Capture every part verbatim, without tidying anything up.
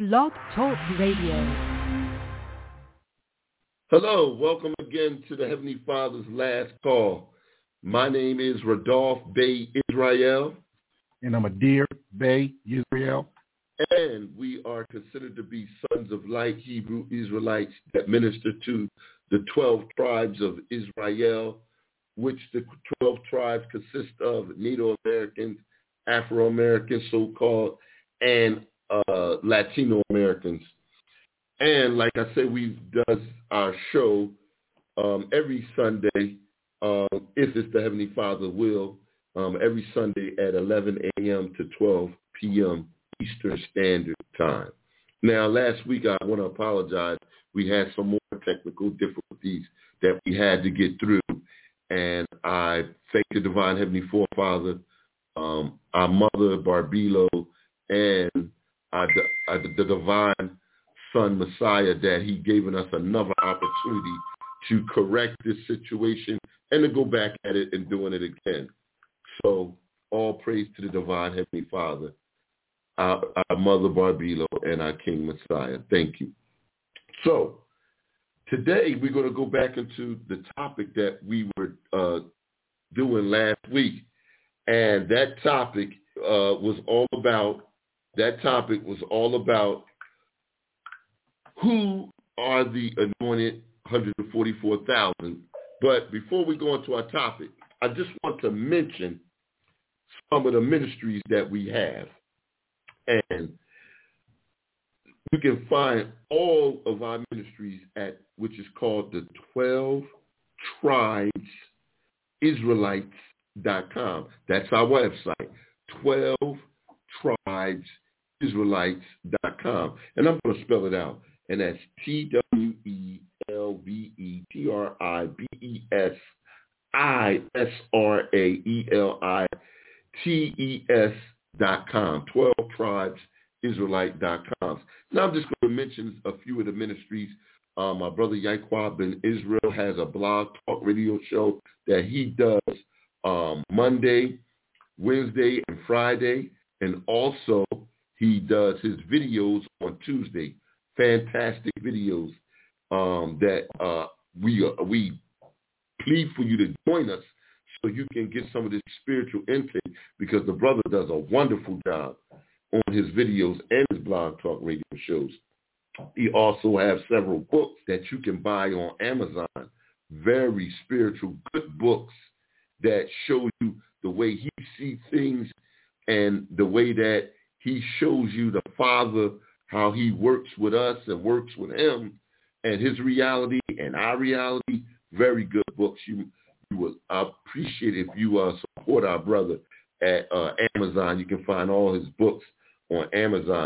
Blog Talk Radio. Hello, welcome again to the Heavenly Father's Last Call. My name is Rodolphe Bey Israel. And I'm Adir Bey Israel. And we are considered to be sons of light, Hebrew Israelites that minister to the twelve tribes of Israel, which the twelve tribes consist of Native Americans, Afro-Americans, so-called, and uh, Latino Americans. And like I said, we does our show um, every Sunday, um, if it's the Heavenly Father will, um, every Sunday at eleven a.m. to twelve p.m. Eastern Standard Time. Now, last week, I want to apologize. We had some more technical difficulties that we had to get through. And I thank the Divine Heavenly Forefather, um, our mother, Barbilo, and our, our, the Divine Son, Messiah, that he given us another opportunity to correct this situation and to go back at it and doing it again. So all praise to the Divine Heavenly Father, our, our mother, Barbilo, and our King, Messiah. Thank you. So today we're going to go back into the topic that we were uh, doing last week. And that topic uh, was all about, that topic was all about who are the anointed one hundred forty-four thousand. But before we go into our topic, I just want to mention some of the ministries that we have. And you can find all of our ministries at, which is called the twelve tribes Israelites dot com. That's our website, twelve tribes Israelites dot com. And I'm going to spell it out. And that's T W E L V E T R I B E S I S R A E L I T E S dot com, twelve tribes Israelite dot com. Now I'm just going to mention a few of the ministries. Um, my brother Yaquab Ben Israel has a blog talk radio show that he does um, Monday, Wednesday, and Friday. And also he does his videos on Tuesday. Fantastic videos um, that uh, we uh, we plead for you to join us so you can get some of this spiritual intake, because the brother does a wonderful job on his videos and his blog talk radio shows. He also has several books that you can buy on Amazon, very spiritual, good books that show you the way he sees things and the way that he shows you the Father, how he works with us and works with him, and his reality and our reality. Very good books. You, you will I appreciate if you uh, support our brother at uh, Amazon. You can find all his books on Amazon.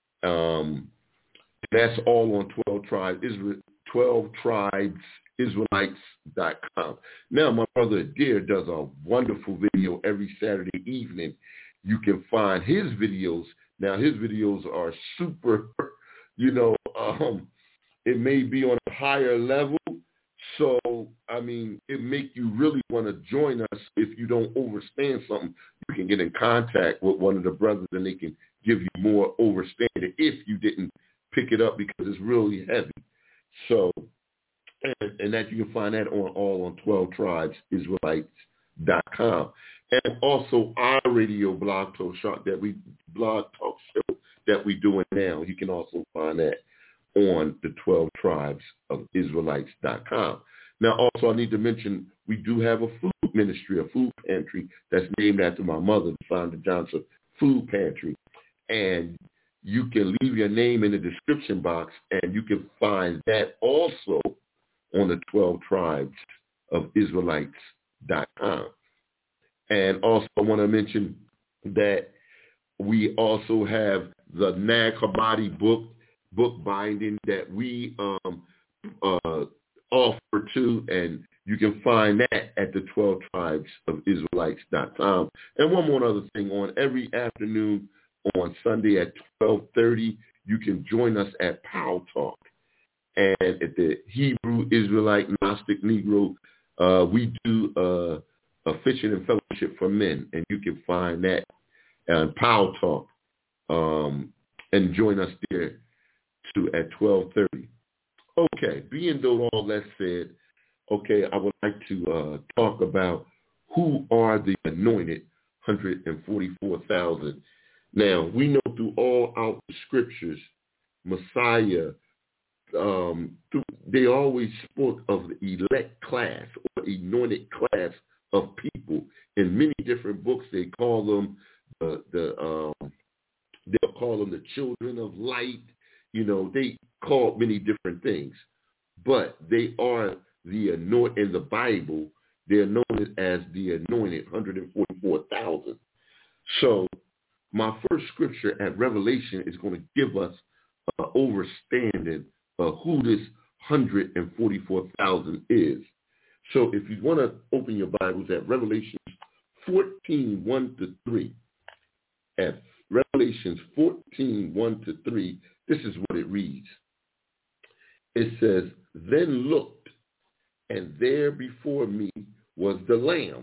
Um, that's all on twelve tribes Israel, twelve tribes Israelites dot com. Now, my brother Adair does a wonderful video every Saturday evening. You can find his videos. Now, his videos are super, you know, um, it may be on a higher level. So, I mean, it make you really want to join us. If you don't understand something, you can get in contact with one of the brothers and they can give you more understanding if you didn't pick it up, because it's really heavy. So, and, and that you can find that on all on twelve tribes Israelites dot com. And also our radio blog talk show that we blog talk show that we're doing now. You can also find that on the twelve tribes of Israelites dot com. Now, also I need to mention we do have a food ministry, a food pantry that's named after my mother, Fonda Johnson Food Pantry. And you can leave your name in the description box, and you can find that also on the twelve tribes of Israelites dot com. And also I want to mention that we also have the Nag Hammadi book, book binding that we um, uh, offer to, and you can find that at the twelve tribes of Israelites dot com. And one more other thing, on every afternoon on Sunday at twelve thirty, you can join us at Pow Talk. And at the Hebrew Israelite Gnostic Negro, uh, we do uh, a fishing and fellowship for men, and you can find that on Pow Talk. Um, and join us there too at twelve thirty. Okay, being though all that said, okay, I would like to uh, talk about who are the anointed one hundred forty-four thousand. Now, we know through all out the scriptures, Messiah, um, through, they always spoke of the elect class or anointed class of people. In many different books, they call them the, the um, they'll call them the children of light. You know, they call many different things, but they are the anointed in the Bible. They're known as the anointed one hundred forty-four thousand. So my first scripture at Revelation is going to give us an understanding of who this one hundred forty-four thousand is. So if you want to open your Bibles at Revelation fourteen, one to three, at Revelations fourteen, one to three, this is what it reads. It says, then looked, and there before me was the Lamb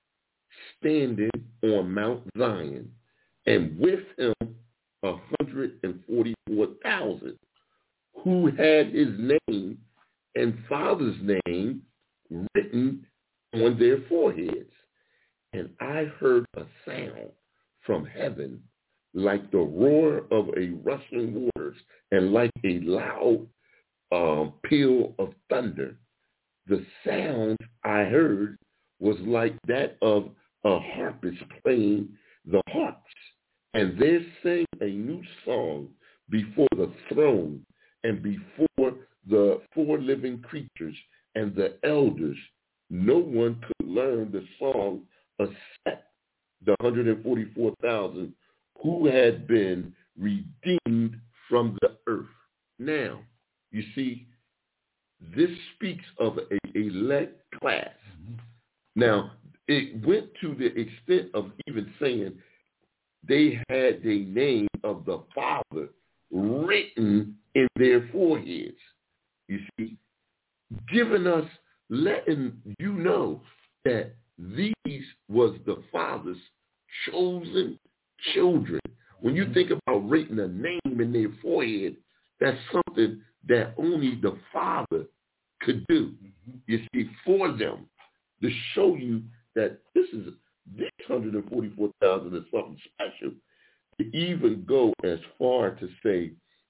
standing on Mount Zion, and with him a hundred and forty-four thousand, who had his name and Father's name written on their foreheads. And I heard a sound from heaven like the roar of a rushing waters and like a loud um, peal of thunder. The sound I heard was like that of a harpist playing the harps. And they sang a new song before the throne and before the four living creatures and the elders. No one could learn the song except the one hundred forty-four thousand who had been redeemed from the earth. Now, you see, this speaks of a elect class. Mm-hmm. Now, it went to the extent of even saying they had the name of the Father written in their foreheads. You see, giving us, letting you know that these was the Father's chosen children. When you think about writing a name in their forehead, that's something that only the Father could do. Mm-hmm. You see, for them, to show you that this is this one hundred forty-four thousand is something special. To even go as far to say,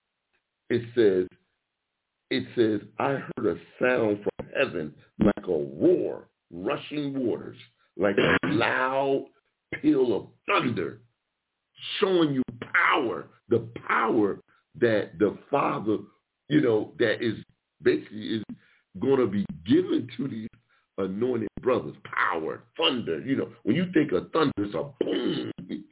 it says, it says, I heard a sound from heaven like a roar, rushing waters, like a loud peal of thunder, showing you power, the power that the Father, you know, that is basically is going to be given to these anointed brothers. Power, thunder, you know, when you think of thunder, it's a boom,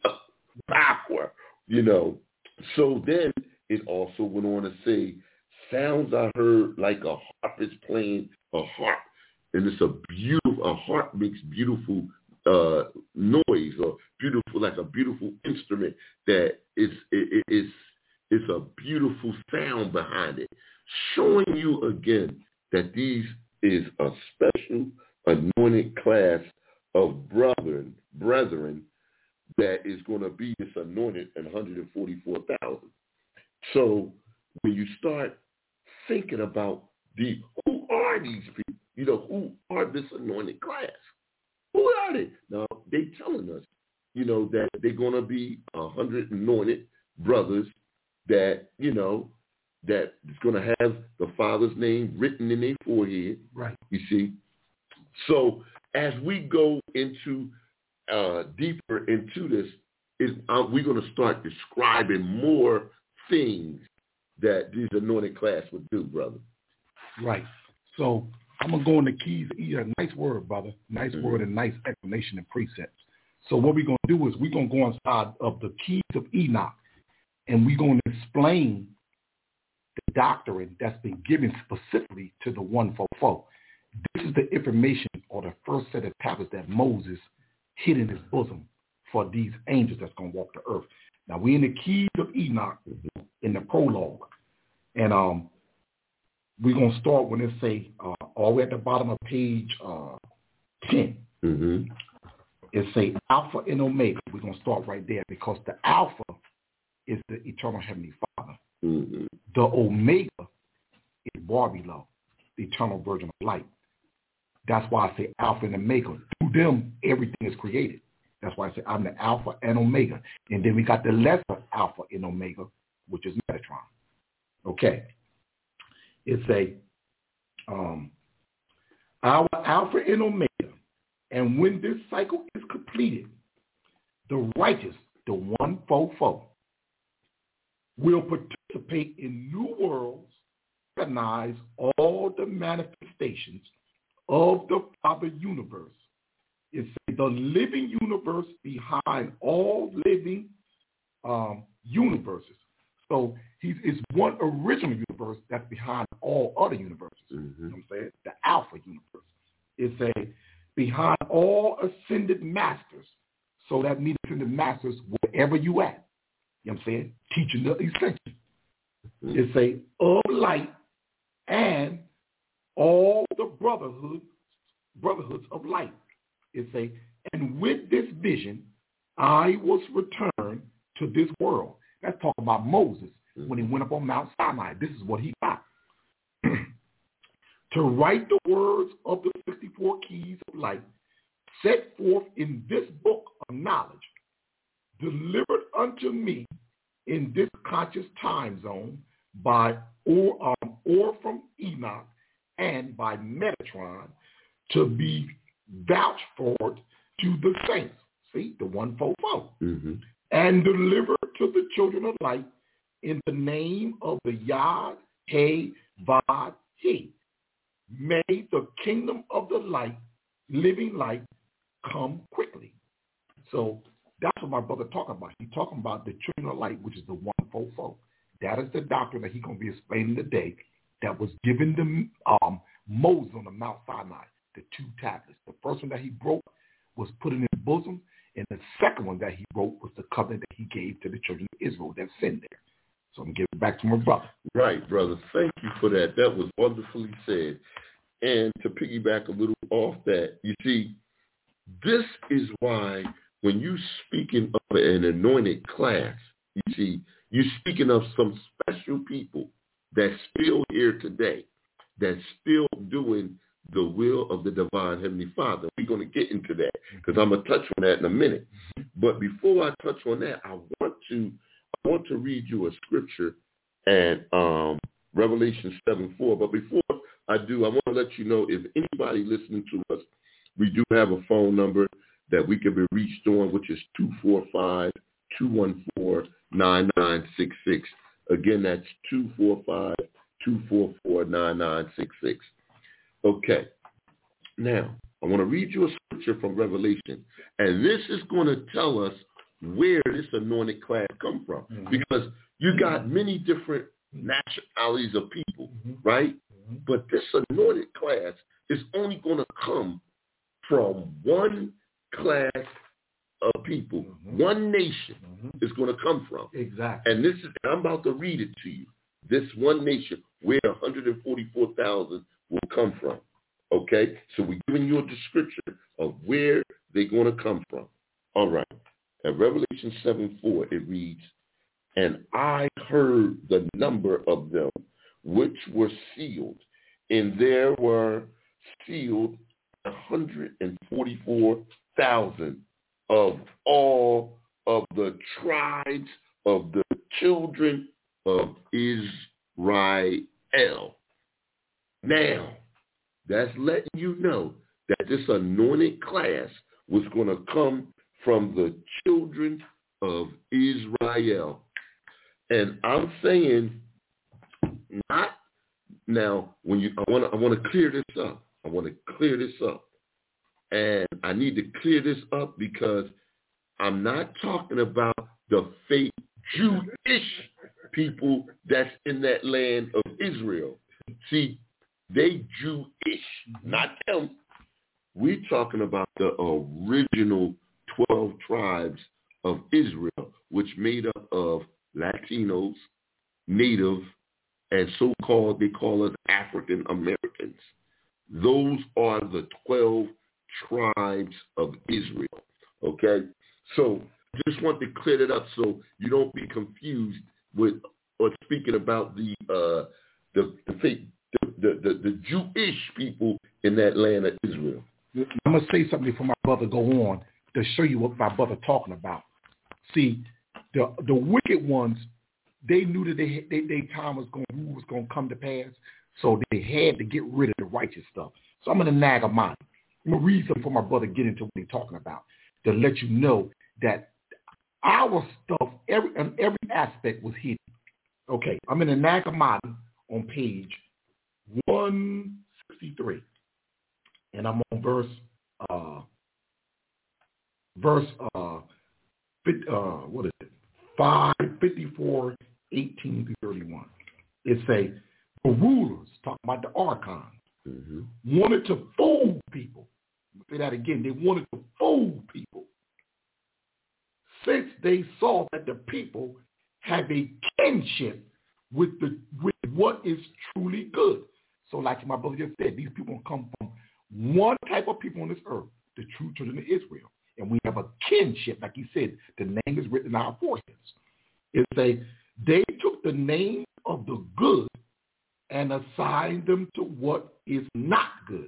power, you know. So then it also went on to say, sounds I heard like a harpist playing a harp. And it's a beautiful, a harp makes beautiful uh, noise, or beautiful, like a beautiful instrument that is, it, it, it's, it's a beautiful sound behind it. Showing you again that these is a special anointed class of brethren, brethren that is going to be this anointed and one hundred forty-four thousand. So when you start thinking about the who are these people, you know, who are this anointed class? Who are they? Now, they telling us, you know, that they're going to be a hundred anointed brothers that, you know, that is going to have the Father's name written in their forehead. Right. You see? So as we go into uh, deeper into this, is uh, we're going to start describing more things that these anointed class would do, brother. Right. So I'm going to go into keys. Yeah, nice word, brother. Nice mm-hmm. word and nice explanation and precepts. So what we're going to do is we're going to go inside of the keys of Enoch, and we're going to explain the doctrine that's been given specifically to the one forty-four. This is the information or the first set of tablets that Moses hid in his bosom for these angels that's going to walk the earth. Now, we're in the keys of Enoch in the prologue. And um, we're going to start when it say, uh, all the way at the bottom of page uh, ten. Mm-hmm. It say Alpha and Omega. We're going to start right there because the Alpha is the eternal Heavenly Father. Mm-hmm. The Omega is Barbelo, the eternal Virgin of Light. That's why I say Alpha and Omega. Through them, everything is created. That's why I say I'm the Alpha and Omega. And then we got the lesser Alpha and Omega, which is Metatron. Okay. It's a um, our Alpha and Omega. And when this cycle is completed, the righteous, the one four four, will participate in new worlds, recognize all the manifestations of the Father universe. It's the living universe behind all living um, universes. So he's it's one original universe that's behind all other universes. Mm-hmm. You know what I'm saying? The Alpha universe. It's a behind all ascended masters. So that means ascended masters wherever you at. You know what I'm saying? Teaching the essential. Mm-hmm. It's a of light and all the brotherhood, brotherhoods of light. It's a, and with this vision, I was returned to this world. That's talking about Moses mm-hmm. when he went up on Mount Sinai. This is what he got. To write the words of the sixty-four keys of light set forth in this book of knowledge, delivered unto me in this conscious time zone by or, um, or from Enoch and by Metatron, to be vouched for to the saints. See, the one four four. Mm-hmm. And delivered to the children of light in the name of the Yod He Vod He. May the kingdom of the light, living light, come quickly. So that's what my brother talking about. He's talking about the children of light, which is the one four four. That is the doctrine that he's going to be explaining today that was given to um, Moses on the Mount Sinai, the two tablets. The first one that he broke was put in his bosom, and the second one that he wrote was the covenant that he gave to the children of Israel that sinned there. So I'm going to give it back to my brother. Right, brother. Thank you for that. That was wonderfully said. And to piggyback a little off that, you see, this is why when you speaking of an anointed class, you see, you're speaking of some special people that's still here today, that's still doing the will of the divine Heavenly Father. We're going to get into that because I'm going to touch on that in a minute. But before I touch on that, I want to I want to read you a scripture and um, Revelation seven four. But before I do, I want to let you know, if anybody listening to us, we do have a phone number that we can be reached on, which is two four five, two one four, nine nine six six. Again, that's two four five, two four four, nine nine six six. Okay. Now, I want to read you a scripture from Revelation, and this is going to tell us where this anointed class come from, mm-hmm. because you got many different nationalities of people, mm-hmm. right? Mm-hmm. But this anointed class is only going to come from one class of people, mm-hmm. one nation mm-hmm. is going to come from. Exactly. And this is, I'm about to read it to you. This one nation where one hundred forty-four thousand will come from. Okay? So we're giving you a description of where they're going to come from. All right. At Revelation seven four, it reads, and I heard the number of them which were sealed, and there were sealed one hundred forty-four thousand of all of the tribes of the children of Israel. Now, that's letting you know that this anointed class was going to come from the children of Israel. And I'm saying, not now, when you, I want to I want to clear this up. I want to clear this up. And I need to clear this up because I'm not talking about the fake Jewish people that's in that land of Israel. See, they Jewish, not them. We're talking about the original twelve tribes of Israel, which made up of Latinos, Native, and so-called, they call us African Americans. Those are the twelve tribes of Israel, okay? So just want to clear it up so you don't be confused with or speaking about the uh, the the, fake, the, the the the Jewish people in that land of Israel. I'm gonna say something before my brother go on to show you what my brother talking about. See, the the wicked ones, they knew that they they, they time was going was going to come to pass, so they had to get rid of the righteous stuff. So I'm gonna nag them out. I'm gonna read something for my brother get into what he's talking about to let you know that our stuff, every and every aspect was hidden. Okay, I'm in the Nag Hammadi on page one sixty-three, and I'm on verse uh, verse uh, uh, what is it? five fifty-four, eighteen through thirty-one. It say the rulers, talking about the archons, mm-hmm. wanted to fool people. Say that again. They wanted to fool people, since they saw that the people have a kinship with the with what is truly good. So like my brother just said, these people come from one type of people on this earth, the true children of Israel. And we have a kinship, like he said, the name is written in our foreheads. It's a, they took the name of the good and assigned them to what is not good,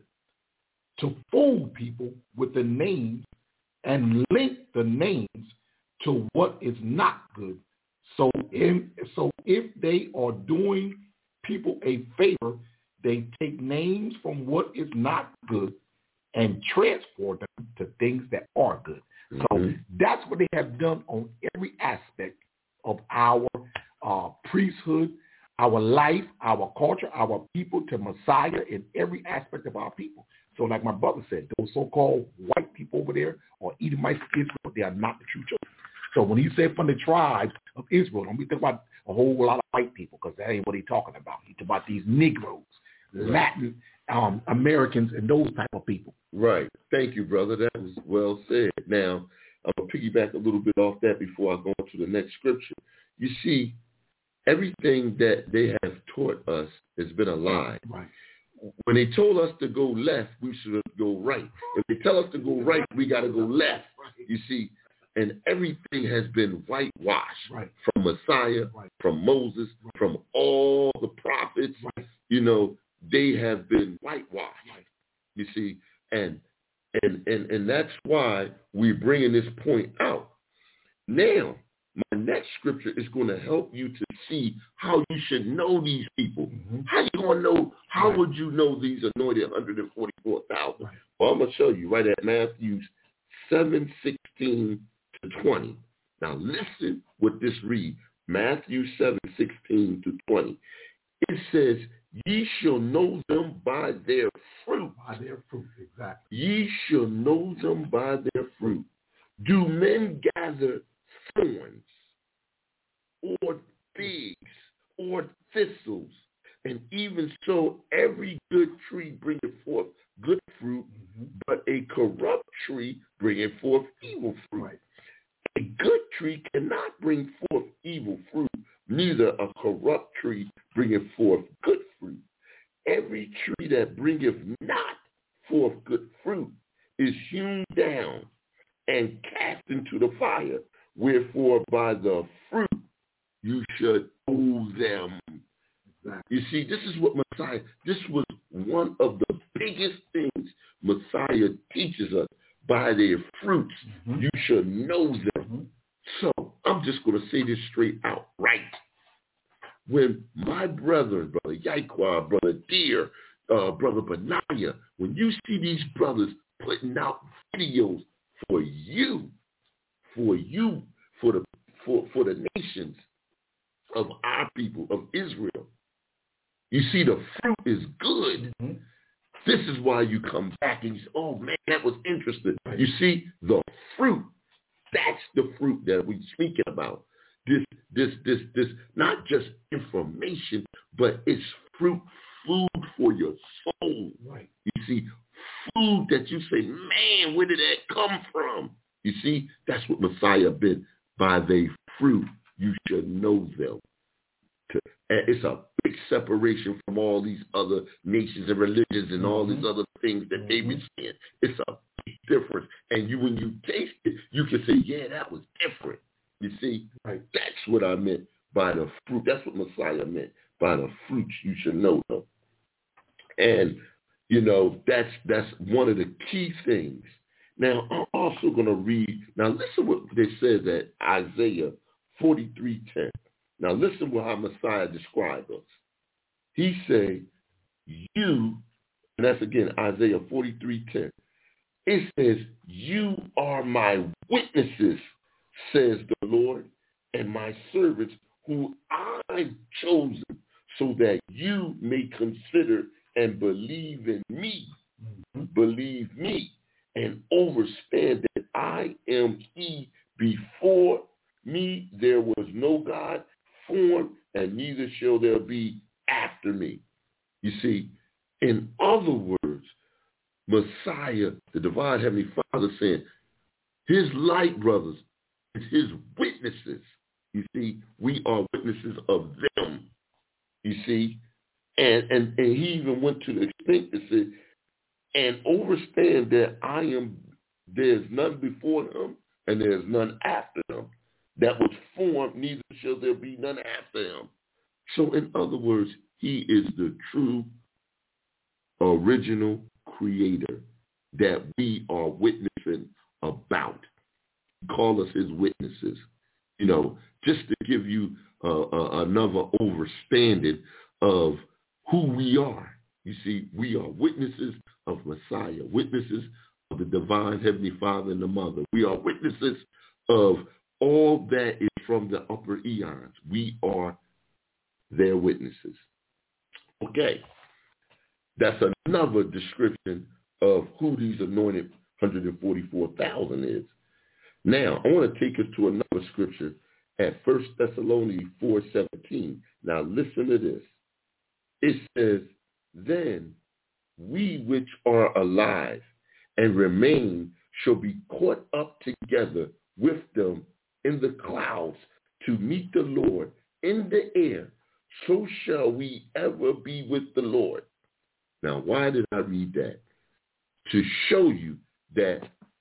to fool people with the names and link the names to what is not good. So, in, so if they are doing people a favor, they take names from what is not good and transport them to things that are good. Mm-hmm. So that's what they have done on every aspect of our uh, priesthood, our life, our culture, our people, to Messiah in every aspect of our people. So like my brother said, those so-called white people over there or Edomites, Israel, they are not the true children. So when he said from the tribes of Israel, don't be thinking about a whole lot of white people, because that ain't what he's talking about. He's talking about these Negroes, right. Latin um, Americans, and those type of people. Right. Thank you, brother. That was well said. Now, I'm going to piggyback a little bit off that before I go on to the next scripture. You see, everything that they have taught us has been a lie. Right. When they told us to go left, we should go right. If they tell us to go right, we got to go left. You see, and everything has been whitewashed, right. from Messiah, right. from Moses, right. from all the prophets. Right. You know, they have been whitewashed. Right. You see, and and and and that's why we're bringing this point out. Now, my next scripture is going to help you to see how you should know these people. Mm-hmm. How you going to know? How right. would you know these anointed one hundred forty-four thousand? Right. Well, I'm going to show you right at Matthew seven sixteen to twenty. Now listen what this reads. Matthew seven sixteen to twenty. It says, "Ye shall know them by their fruit." By their fruit, exactly. "Ye shall know them by their fruit. Do men gather thorns or figs or thistles? And even so, every good tree bringeth forth good fruit, mm-hmm. but a corrupt tree bringeth forth evil fruit. Right. A good tree cannot bring forth evil fruit, neither a corrupt tree bringeth forth good fruit. Every tree that bringeth not forth good fruit is hewn down and cast into the fire. Wherefore by the fruit you should know them." Exactly. You see, this is what Messiah, this was one of the biggest things Messiah teaches us. By their fruits, mm-hmm. you should know them. Mm-hmm. So I'm just going to say this straight out, right? When my brethren, Brother Yaquan, Brother Deer, uh, Brother Benaiah, when you see these brothers putting out videos for you, for you, for the for, for the nations of our people, of Israel, you see the fruit is good. Mm-hmm. This is why you come back and you say, "Oh, man, that was interesting." You see, the fruit, that's the fruit that we're speaking about. This, this, this, this, not just information, but it's fruit, food for your soul. Right. You see, food that you say, "Man, where did that come from?" You see, that's what Messiah been. By their fruit, you should know them. It's a big separation from all these other nations and religions and all these other things that mm-hmm. they've been saying. It's a big difference. And you, when you taste it, you can say, yeah, that was different. You see, right. That's what I meant by the fruit. That's what Messiah meant by the fruits you should know them. And, you know, that's that's one of the key things. Now, I'm also going to read, now listen what they said at Isaiah forty-three ten. Now listen what how Messiah described us. He said, you, and that's again Isaiah forty-three ten. It says, you are my witnesses, says the Lord, and my servants who I've chosen, so that you may consider and believe in me. Mm-hmm. Believe me and overstand that I am he. Before me there was no God formed, and neither shall there be after me. You see, in other words, Messiah, the divine Heavenly Father, saying his light brothers is his witnesses. You see, we are witnesses of them. You see, and, and, and he even went to the extent to say, and understand that I am, there's none before him and there's none after him. That was formed, neither shall there be none after him. So in other words, he is the true original creator that we are witnessing about. Call us his witnesses. You know, just to give you uh, uh, another overstanding of who we are. You see, we are witnesses of Messiah, witnesses of the divine Heavenly Father and the Mother. We are witnesses of all that is from the upper eons. We are their witnesses. Okay. That's another description of who these anointed one hundred forty-four thousand is. Now, I want to take us to another scripture at First Thessalonians four seventeen. Now, listen to this. It says, then we which are alive and remain shall be caught up together with them in the clouds to meet the Lord in the air. So shall we ever be with the Lord. Now, why did I read that? To show you that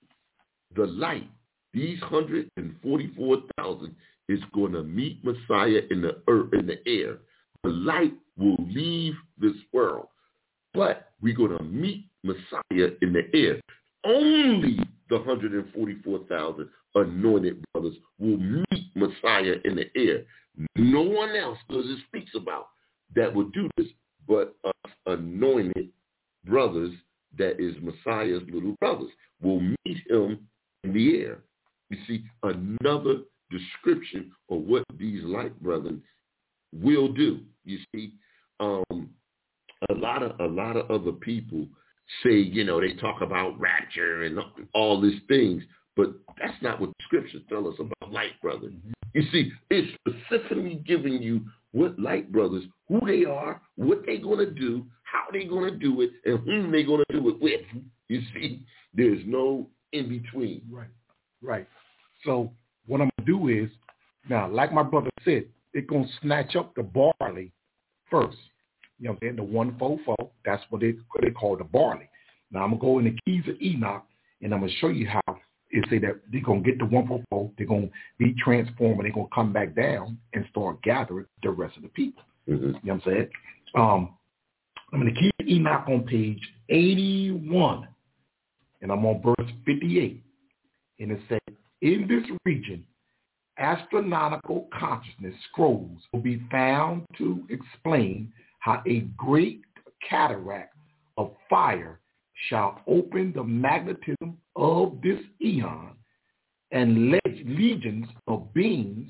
the light, these one hundred forty-four thousand, is going to meet Messiah in the earth, in the air. The light will leave this world, but we're going to meet Messiah in the air. Only the one hundred forty-four thousand anointed brothers will meet Messiah in the air. No one else, because it speaks about, that will do this, but us anointed brothers, that is Messiah's little brothers, will meet him in the air. You see, another description of what these light brethren will do. You see, um, a lot of a lot of other people say, you know, they talk about rapture and all these things, but that's not what the scriptures tell us about light brothers. Mm-hmm. You see, it's specifically giving you what light brothers, who they are, what they're going to do, how they're going to do it, and whom they're going to do it with. You see, there's no in between. Right, right. So what I'm going to do is, now, like my brother said, it's going to snatch up the barley first. You know what I'm saying? The one four four, that's what they, what they call the barley. Now, I'm going to go in the keys of Enoch, and I'm going to show you how it say that they're going to get the one four four, they're going to be transformed, and they're going to come back down and start gathering the rest of the people. Mm-hmm. You know what I'm saying? Um, I'm in the key of Enoch on page eighty-one, and I'm on verse fifty-eight. And it says, in this region, astronomical consciousness scrolls will be found to explain how a great cataract of fire shall open the magnetism of this eon, and leg- legions of beings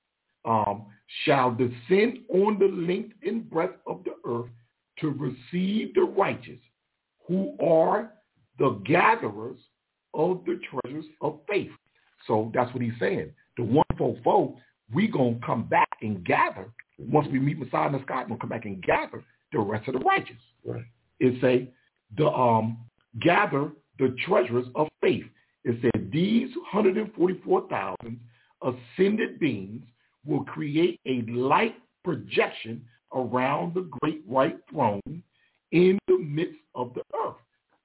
um, shall descend on the length and breadth of the earth to receive the righteous, who are the gatherers of the treasures of faith. So that's what he's saying. The one four four, we going to come back and gather. Once we meet Messiah in the sky, we're going to come back and gather the rest of the righteous. Right. It say, the um, gather the treasures of faith. It said these one hundred forty-four thousand ascended beings will create a light projection around the great white throne in the midst of the earth.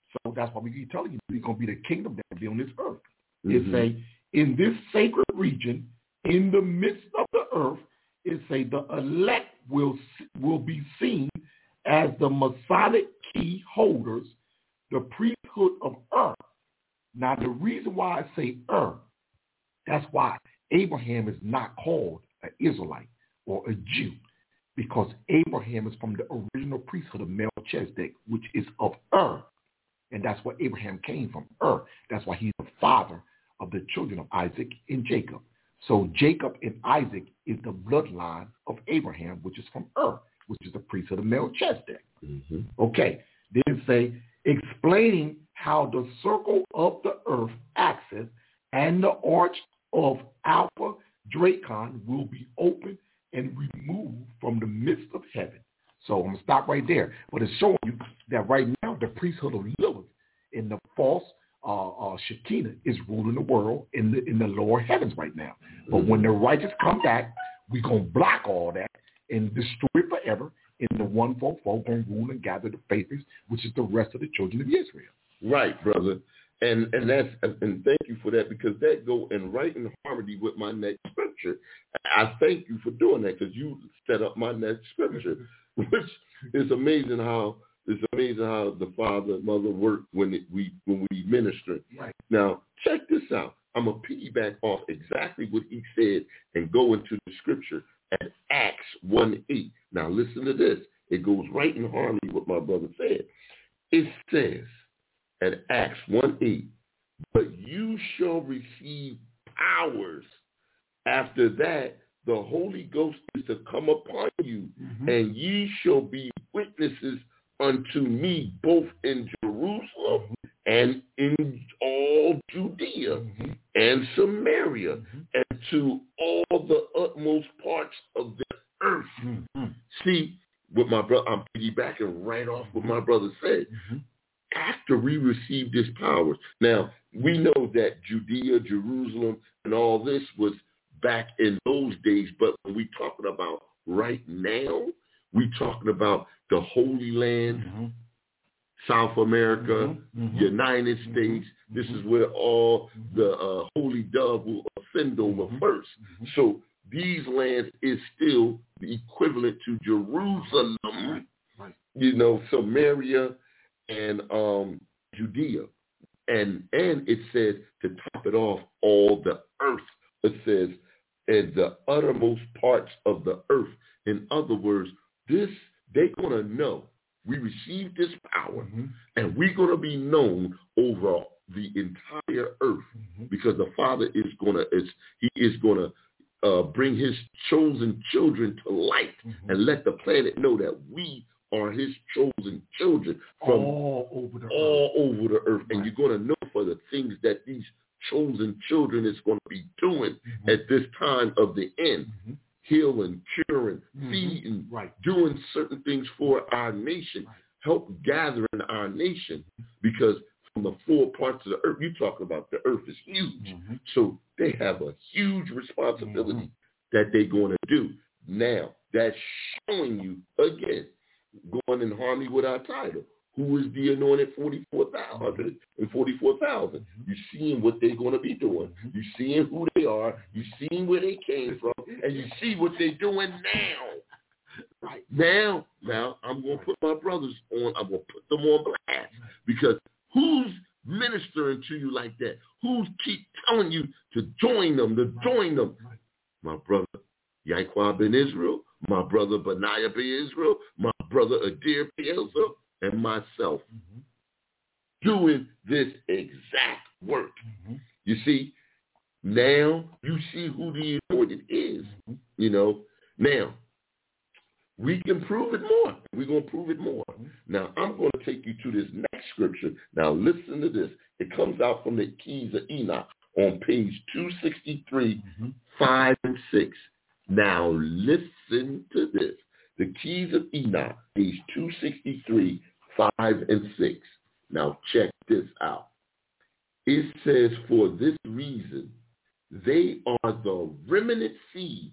So that's why we keep telling you it's going to be the kingdom that will be on this earth. Mm-hmm. It say, in this sacred region, in the midst of the earth, it say the elect will will be seen as the Masonic key holders, the priesthood of earth. Now, the reason why I say earth, that's why Abraham is not called an Israelite or a Jew, because Abraham is from the original priesthood of Melchizedek, which is of Ur. And that's where Abraham came from, Ur. That's why he's the father of the children of Isaac and Jacob. So Jacob and Isaac is the bloodline of Abraham, which is from Ur, which is the priesthood of Melchizedek. Mm-hmm. Okay, then say, explaining how the circle of the earth axis and the arch of Alpha Dracon will be opened and removed from the midst of heaven. So I'm going to stop right there. But it's showing you that right now the priesthood of Lilith in the false uh, uh, Shekinah is ruling the world in the in the lower heavens right now. But when the righteous come back, we're going to block all that and destroy it forever. And the one fold fold going to rule and gather the faithful, which is the rest of the children of Israel. Right, brother. And and that's and thank you for that, because that go in right in harmony with my next scripture. I thank you for doing that, because you set up my next scripture, which is amazing how it's amazing how the father and mother work when it, we when we minister. Right. Now check this out. I'm gonna piggyback off exactly what he said and go into the scripture at Acts one eight. Now listen to this. It goes right in harmony with what my brother said. It says at Acts one eight, but you shall receive powers. After that, the Holy Ghost is to come upon you, mm-hmm. and ye shall be witnesses unto me both in Jerusalem and in all Judea mm-hmm. and Samaria mm-hmm. and to all the utmost parts of the earth. Mm-hmm. See, what my brother, I'm piggybacking right off what my brother said. Mm-hmm. After we receive these powers, now we know that Judea, Jerusalem, and all this was back in those days, but when we talking about right now, we talking about the Holy Land, mm-hmm. South America, mm-hmm. United mm-hmm. States. This mm-hmm. is where all the uh, Holy Dove will ascend over mm-hmm. first. Mm-hmm. So these lands is still the equivalent to Jerusalem, right. you know, Samaria, and um, Judea. And and it says, to top it off, all the earth. It says, and the uttermost parts of the earth. In other words, this, they're going to know we received this power, mm-hmm. and we're going to be known over the entire earth, mm-hmm. because the Father is going to, he is going to uh, bring his chosen children to light mm-hmm. and let the planet know that we are his chosen children from all over the all earth. Over the earth. Right. And you're going to know for the things that these chosen children is going to be doing mm-hmm. at this time of the end. Mm-hmm. Healing, curing, mm-hmm. feeding, right. doing certain things for our nation, right. help gathering our nation, because from the four parts of the earth, you talk about the earth is huge. Mm-hmm. So they have a huge responsibility mm-hmm. that they're going to do. Now, that's showing you, again, going in harmony with our title. Who is the anointed forty-four thousand and forty-four thousand? Mm-hmm. You're seeing what they're going to be doing. Mm-hmm. You're seeing who they are. You're seeing where they came from. And you see what they're doing now. Right now, now I'm going to put my brothers on. I'm going to put them on blast. Because who's ministering to you like that? Who's keep telling you to join them, to join them? My brother Yaquab ben Israel, my brother Benaiah ben Israel, my brother Adir ben Elzah, and myself mm-hmm. doing this exact work. Mm-hmm. You see, now you see who the anointed is. Mm-hmm. You know, now we can prove it more. We're going to prove it more. Mm-hmm. Now, I'm going to take you to this next scripture. Now, listen to this. It comes out from the Keys of Enoch on page two sixty-three, mm-hmm. five and six. Now, listen to this. The Keys of Enoch, page two sixty-three, five and six. Now check this out. It says, for this reason, they are the remnant seed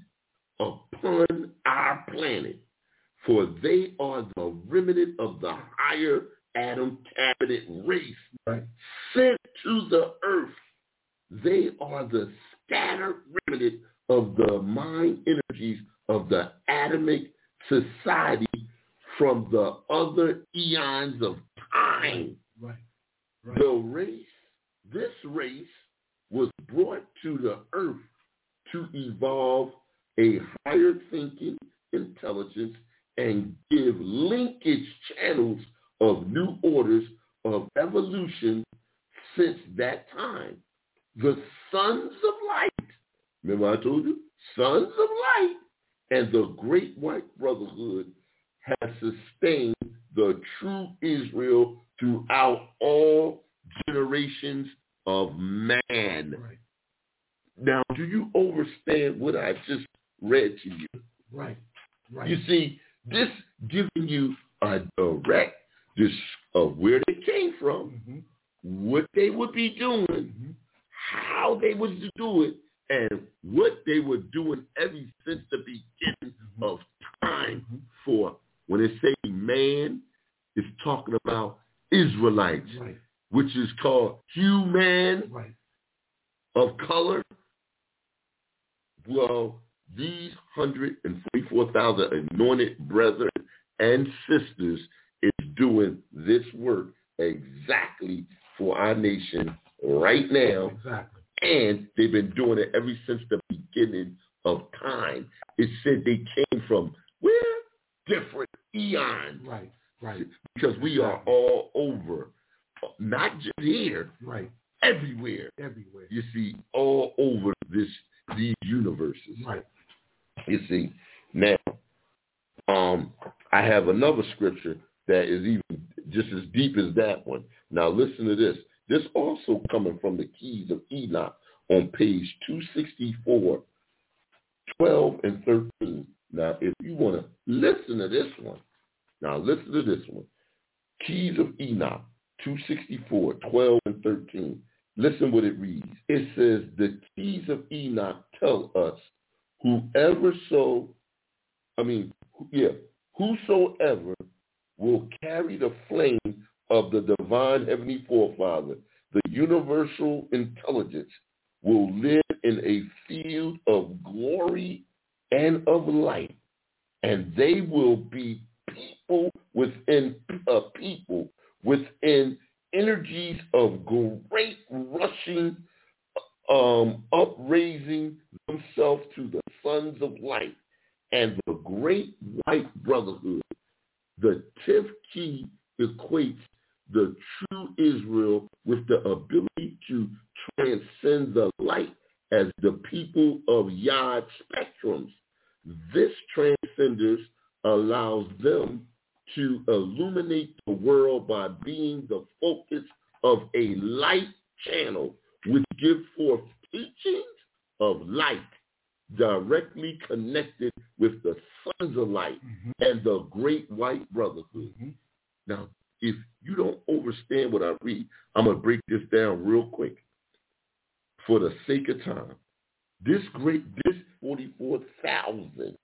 upon our planet, for they are the remnant of the higher Adam talented race right. sent to the earth. They are the scattered remnant of the mind energies of the Adamic society from the other eons of time. Right. Right. The race, this race was brought to the earth to evolve a higher thinking intelligence and give linkage channels of new orders of evolution since that time. The sons of light, remember I told you, sons of light, and the great white brotherhood has sustained the true Israel throughout all generations of man. Right. Now, do you understand what I just read to you? Right. Right. You see, this giving you a direct this of where they came from, mm-hmm. what they would be doing, mm-hmm. how they would do it, and what they were doing ever since the beginning mm-hmm. of time. Mm-hmm. For when they say man, it's talking about Israelites, right. which is called human right. of color. Well, these one hundred forty-four thousand anointed brethren and sisters is doing this work exactly for our nation right now. Exactly. And they've been doing it ever since the beginning of time. It said they came from where? Different eons. Right, right. Because we are all over, not just here, right, everywhere. Everywhere. You see, all over this these universes. Right. You see, now, um, I have another scripture that is even just as deep as that one. Now, listen to this. This also coming from the Keys of Enoch on page two sixty-four, twelve and thirteen. Now, if you want to listen to this one, now listen to this one. Keys of Enoch, two sixty-four, twelve and thirteen. Listen what it reads. It says, the Keys of Enoch tell us, whoever so, I mean, yeah, whosoever will carry the flame of the divine heavenly forefather, the universal intelligence, will live in a field of glory and of light, and they will be people within a people within energies of great rushing, um, upraising themselves to the sons of light and the great white brotherhood. The tenth key equates the true Israel with the ability to transcend the light as the people of Yod spectrums. This transcendence allows them to illuminate the world by being the focus of a light channel which give forth teachings of light directly connected with the sons of light mm-hmm. and the great white brotherhood. Mm-hmm. Now, if you don't understand what I read, I'm going to break this down real quick for the sake of time. This great, this forty-four thousand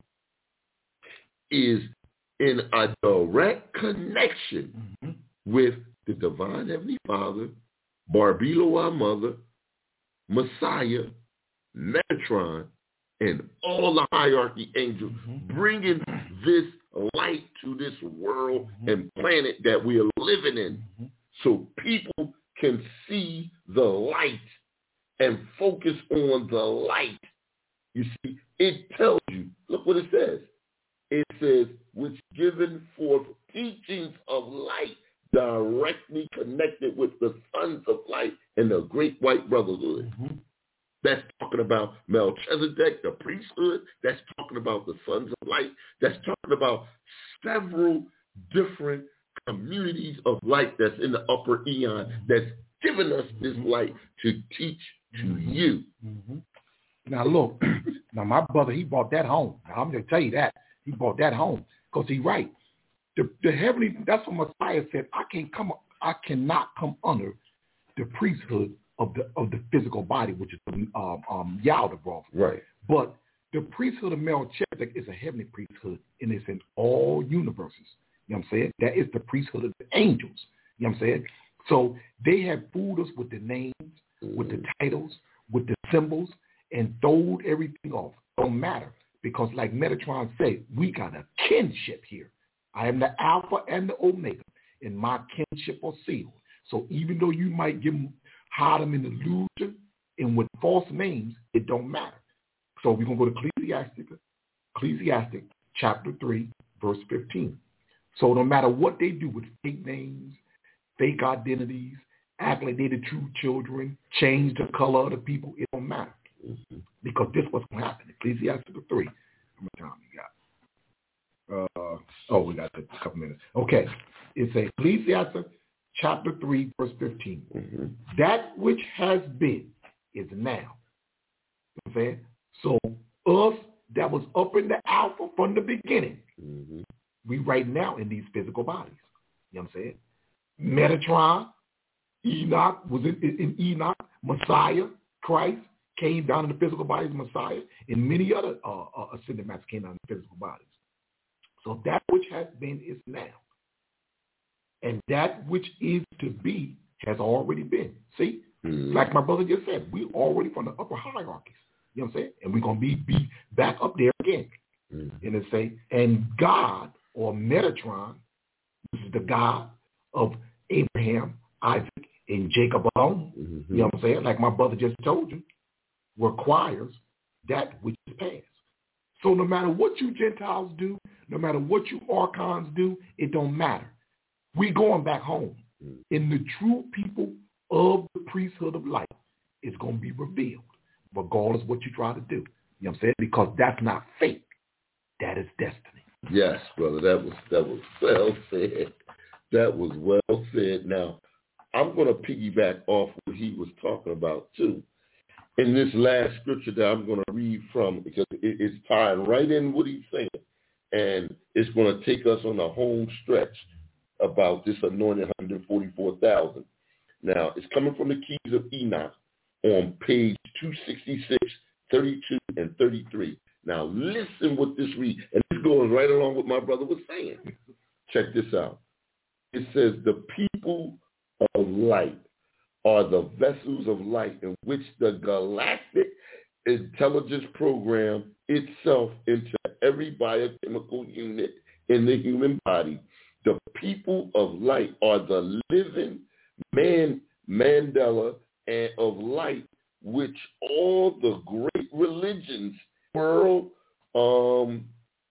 is in a direct connection mm-hmm. with the divine heavenly Father, Barbelo, our mother, Messiah, Metatron, and all the hierarchy angels, mm-hmm. bringing this light to this world mm-hmm. and planet that we are living in mm-hmm. so people can see the light and focus on the light. You see, it tells you, look what it says. It says, which given forth teachings of light directly connected with the sons of light and the great white brotherhood. Mm-hmm. That's talking about Melchizedek, the priesthood. That's talking about the sons of light. That's talking about several different communities of light that's in the upper eon that's given us this light to teach to mm-hmm. you. Mm-hmm. Now, look, now my brother, he brought that home. Now, I'm going to tell you that. He brought that home because he's right. The, the heavenly, that's what Messiah said, I can't come, I cannot come under the priesthood of the of the physical body, which is um, um, Yaldabaoth. Right. But the priesthood of Melchizedek is a heavenly priesthood, and it's in all universes. You know what I'm saying? That is the priesthood of the angels. You know what I'm saying? So they have fooled us with the names, mm-hmm. with the titles, with the symbols, and throwed everything off. Don't matter. Because like Metatron said, we got a kinship here. I am the Alpha and the Omega, and my kinship are sealed. So even though you might give them, hide them in illusion and with false names, it don't matter. So we're going to go to Ecclesiastic, Ecclesiastic chapter three, verse fifteen. So no matter what they do with fake names, fake identities, act like they're the true children, change the color of the people, it don't matter. Mm-hmm. Because this was going to happen. Ecclesiastic three. How much time we got? Uh, oh, we got a couple minutes. Okay. It's Ecclesiastic chapter three, verse fifteen. Mm-hmm. That which has been is now. You know what I'm saying? So us that was up in the Alpha from the beginning, mm-hmm. we right now in these physical bodies. You know what I'm saying? Metatron, Enoch was in, in, in Enoch, Messiah, Christ came down in the physical bodies, Messiah, and many other uh, uh, ascended masters came down in the physical bodies. So that which has been is now. And that which is to be has already been. See? Mm-hmm. Like my brother just said, we already from the upper hierarchies. You know what I'm saying? And we're going to be, be back up there again. Mm-hmm. And it say, and God, or Metatron, this is the God of Abraham, Isaac, and Jacob alone. Mm-hmm. You know what I'm saying? Like my brother just told you, requires that which is past. So no matter what you Gentiles do, no matter what you Archons do, it don't matter. We going back home. Mm-hmm. And the true people of the priesthood of light is going to be revealed, regardless of what you try to do. You know what I'm saying? Because that's not fate. That is destiny. Yes, brother. That was that was well said. That was well said. Now, I'm going to piggyback off what he was talking about, too. In this last scripture that I'm going to read from, because it's tying right in what he's saying. And it's going to take us on a home stretch about this anointed one hundred forty-four thousand. Now, it's coming from the Keys of Enoch on page two sixty-six, thirty-two, and thirty-three. Now, listen what this reads. And this goes right along with my brother was saying. Check this out. It says, the people of light are the vessels of light in which the galactic intelligence program itself into every biochemical unit in the human body. The people of light are the living man, Mandela and of light, which all the great religions, world um,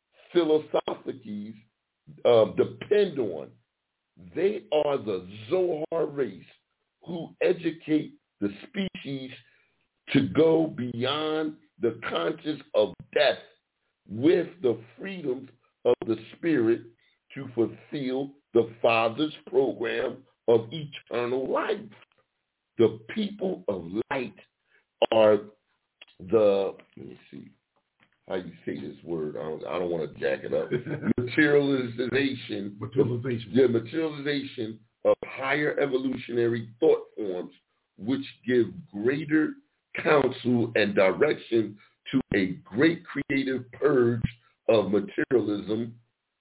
philosophies uh, depend on. They are the Zohar race who educate the species to go beyond the conscience of death with the freedoms of the spirit to fulfill the Father's program of eternal life. The people of light are the, let me see how you say this word. I don't, I don't want to jack it up. Materialization. Materialization. The materialization of higher evolutionary thought forms which give greater counsel and direction to a great creative purge of materialism.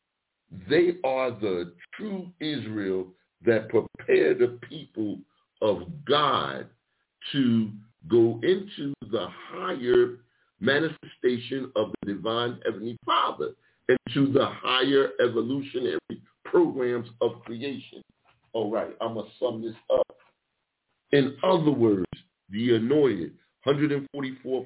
They are the true Israel that prepare the people of God to go into the higher manifestation of the divine Heavenly Father and to the higher evolutionary programs of creation. All right, I'm going to sum this up. In other words, the anointed, one hundred forty-four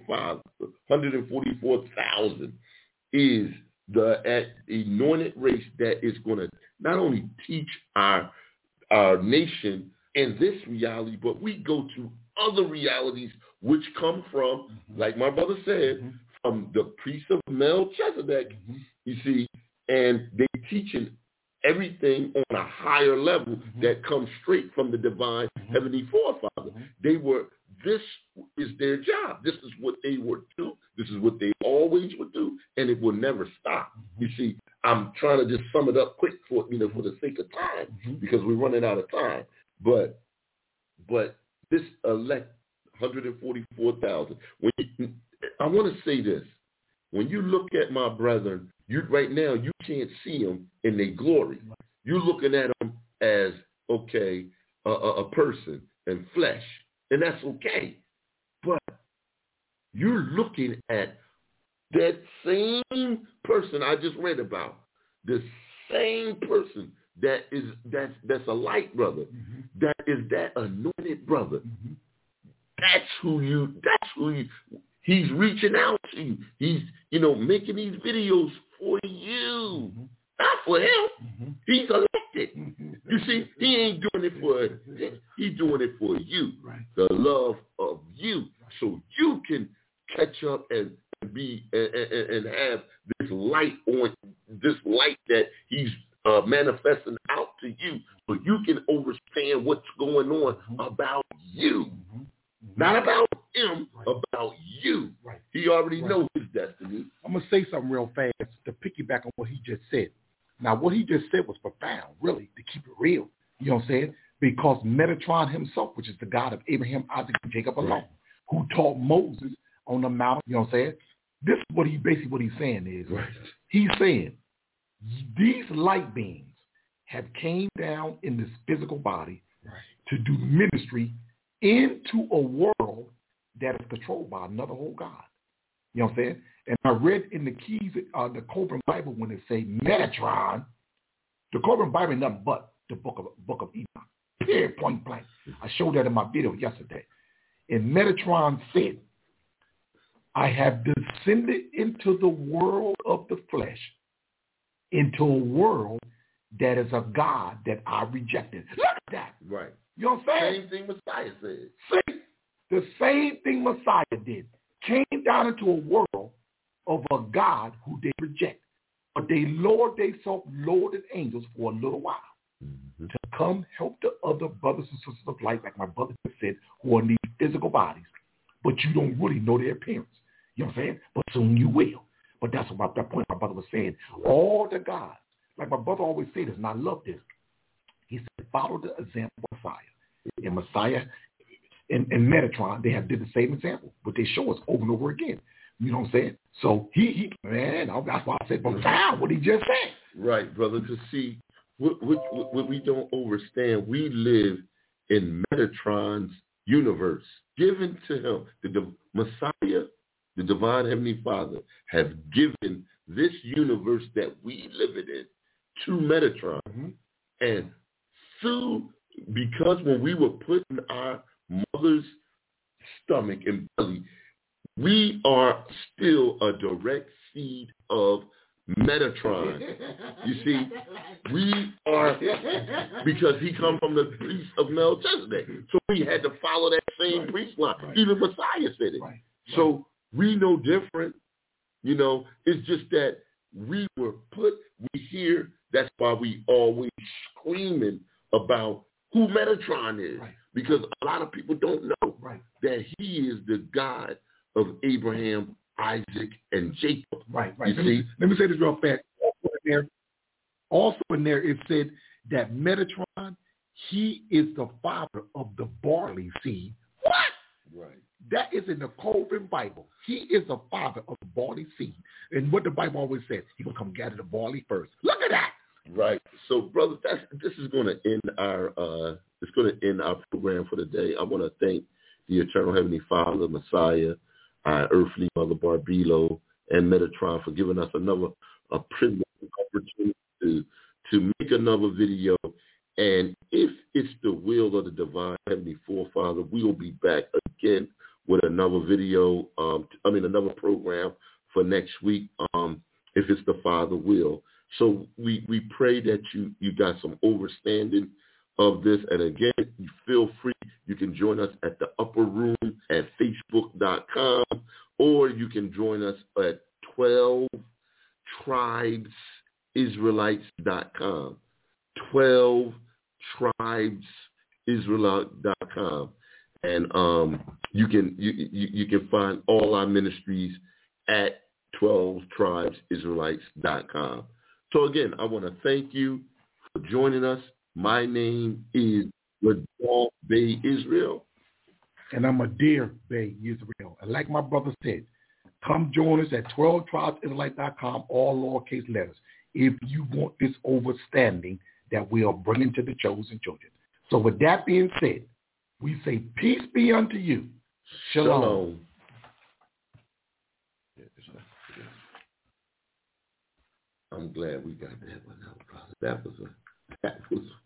thousand is the anointed race that is going to not only teach our, our nation in this reality, but we go to other realities which come from, mm-hmm. like my brother said, mm-hmm. from the priest of Melchizedek, mm-hmm. you see, and they teaching everything on a higher level mm-hmm. that comes straight from the divine mm-hmm. heavenly forefather. Mm-hmm. They were, this is their job. This is what they would do. This is what they always would do, and it will never stop. Mm-hmm. You see, I'm trying to just sum it up quick for, you know, for the sake of time, mm-hmm. because we're running out of time. But, but this elect one hundred forty-four thousand. When you, I want to say this. When you look at my brethren, you right now, you can't see them in their glory. You're looking at them as, okay, a, a, a person and flesh, and that's okay. But you're looking at that same person I just read about, the same person that is that's that's a light brother, mm-hmm. that is that anointed brother. Mm-hmm. That's who you. That's who you. He's reaching out to you. He's you know making these videos for you, mm-hmm. not for him. Mm-hmm. He's elected. Mm-hmm. You see, he ain't doing it for. He's doing it for you. Right. The love of you, so you can catch up and be and, and, and have this light on this light that he's uh, manifesting out to you, so you can understand what's going on mm-hmm. about you, mm-hmm. not about him, right. about you. Right. He already right. knows his destiny. I'm gonna say something real fast to piggyback on what he just said. Now, what he just said was profound, really, to keep it real. You know what I'm saying? Because Metatron himself, which is the God of Abraham, Isaac, and Jacob alone, right. who taught Moses on the mountain, you know what I'm saying? This is what he basically what he's saying is, right. he's saying these light beings have came down in this physical body right. to do ministry into a world that is controlled by another whole God. You know what I'm saying? And I read in the keys, uh, the Coburn Bible, when it say Metatron, the Coburn Bible is nothing but the book of book of Enoch. Period, point blank. I showed that in my video yesterday. And Metatron said, I have descended into the world of the flesh, into a world that is a God that I rejected. Look at that. Right. You know what I'm saying? Same thing Messiah said. See, the same thing Messiah did. Came down into a world of a God who they reject. But they lowered themselves, lowered as angels for a little while mm-hmm. to come help the other brothers and sisters of light, like my brother said, who are in these physical bodies. But you don't really know their appearance. You know what I'm saying? But soon you will. But that's what that point my brother was saying. All the gods, like my brother always said this, and I love this. He said, follow the example of Messiah. And Messiah and, and Metatron, they have did the same example, but they show us over and over again. You know what I'm saying? So he, he man, that's why I said, but now what he just said. Right, brother, to see what, what, what we don't understand, we live in Metatron's universe given to him. The, the Messiah, the divine heavenly Father, have given this universe that we live in to Metatron. Mm-hmm. And through, because when we were put in our mother's stomach and belly, we are still a direct seed of Metatron. You see, we are, because he come from the priest of Melchizedek. So we had to follow that same right. priest line. Right. Even Messiah said it. Right. So we know different. You know, it's just that we were put, we hear, that's why we always screaming about who Metatron is. Right. Because a lot of people don't know right. that he is the God of Abraham, Isaac, and Jacob. Right, right. You let, see? Me, let me say this real fast. Also in there, also in there it said that Metatron, he is the father of the barley seed. What? Right. That is in the Coburn Bible. He is the father of the barley seed. And what the Bible always says, he will come gather the barley first. Look at that. Right. So, brother, that's, this is going to end our uh, it's going to end our program for the day. I want to thank the Eternal Heavenly Father, Messiah, our earthly mother Barbelo, and Metatron for giving us another a privilege opportunity to to make another video. And if it's the will of the divine Heavenly Forefather, we will be back again with another video. Um, I mean, another program for next week. Um, if it's the Father will. So we, we pray that you, you got some understanding of this. And again, you feel free. You can join us at the Upper Room at facebook dot com, or you can join us at twelve tribes israelites dot com. twelve tribes israelites dot com. And um, you can you, you, you can find all our ministries at twelve tribes israelites dot com. So again, I want to thank you for joining us. My name is Ladal Bay Israel. And I'm Adair Bay Israel. And like my brother said, come join us at twelve tribes israelites dot com, all lowercase letters, if you want this understanding that we are bringing to the chosen children. So with that being said, we say peace be unto you. Shalom. Shalom. I'm glad we got that one out, brother. That was a that was